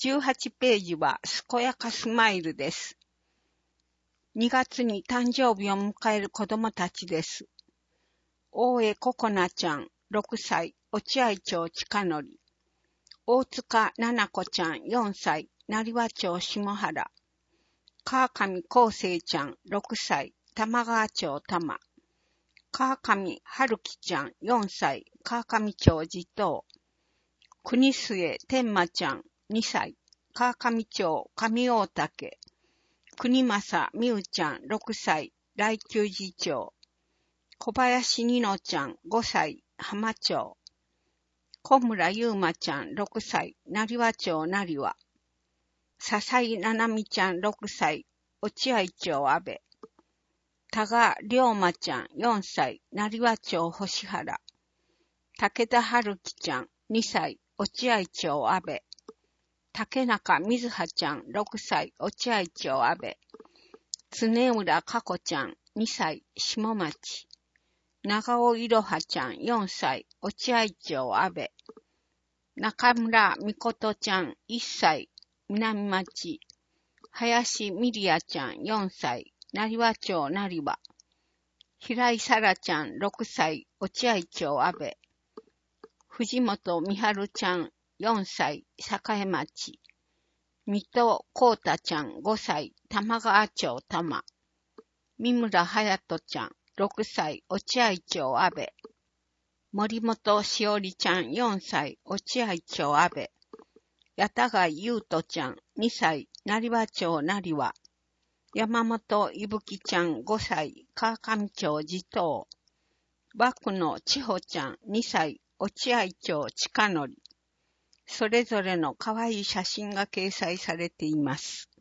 18ページは健やかスマイルです。2月に誕生日を迎える子供たちです。大江ココナちゃん、6歳、落合町近則。大塚奈々子ちゃん、4歳、成羽町下原。川上康生ちゃん、6歳、玉川町多摩。川上春樹ちゃん、4歳、川上町地頭。国末天馬ちゃん、2歳、川上町上大岳。国正美羽ちゃん、6歳、来久寺町。小林二乃ちゃん、5歳、浜町。小村優馬ちゃん、6歳、成羽町成羽。笹井七海ちゃん、6歳、落合町安倍。多賀龍馬ちゃん、4歳、成羽町星原。武田春樹ちゃん、2歳、落合町安倍。竹中瑞葉ちゃん、6歳、落合町安倍。常浦佳子ちゃん、2歳、下町。長尾いろはちゃん、4歳、落合町安倍。中村美琴ちゃん、1歳、南町。林美里也ちゃん、4歳、成羽町成羽。平井沙羅ちゃん、6歳、落合町安倍。藤本美春ちゃん、4歳、栄町。水戸光太ちゃん、5歳、玉川町多摩。三村隼人ちゃん、6歳、落合町安倍。森本しおりちゃん、4歳、落合町安倍。八田貝優斗ちゃん、2歳、成羽町成羽。山本いぶきちゃん、5歳、川上町地頭。漠野千穂ちゃん、2歳、落合町近則。それぞれの可愛い写真が掲載されています。